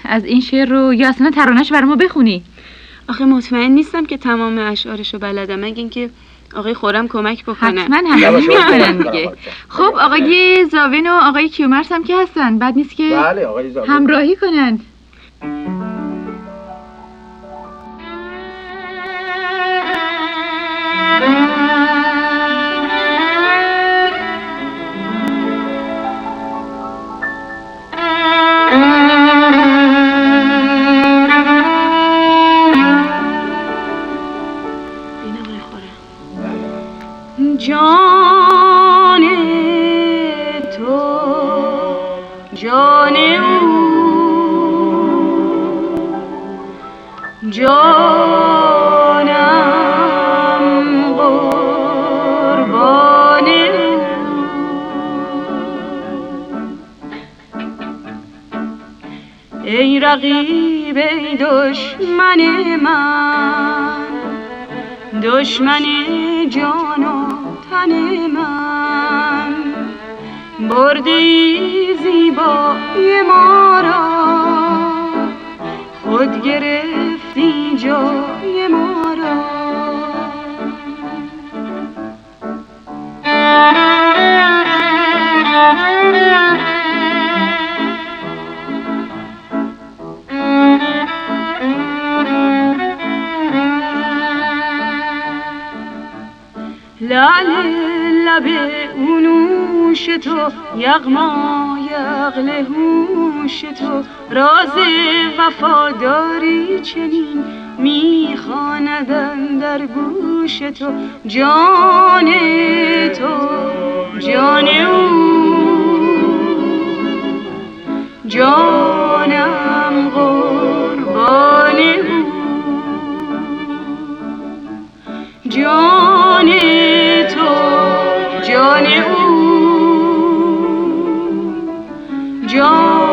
از این شعر رو یا اصلا ترانه‌اش برای ما بخونی. آخه مطمئن نیستم که تمام اشعارشو بلدم، مگه اینکه آقای خورم کمک بکنه. حتما همه میکنن دیگه. خب آقای زاوین و آقای کیومرث هم که هستن، بد نیست که بله آقای زاوین همراهی کنن. جان تو جان او جانم قربان ای رقیب ای دشمن من، دشمن جان و تن من، بردی زیبایی ما را، خود گرفتی جای ما را. لعل لب اونوش تو، یغما یغل هوش تو، راز وفاداری چنین میخواندن در گوش تو. جان تو جان او جانم قربان او، جان تو جان او جان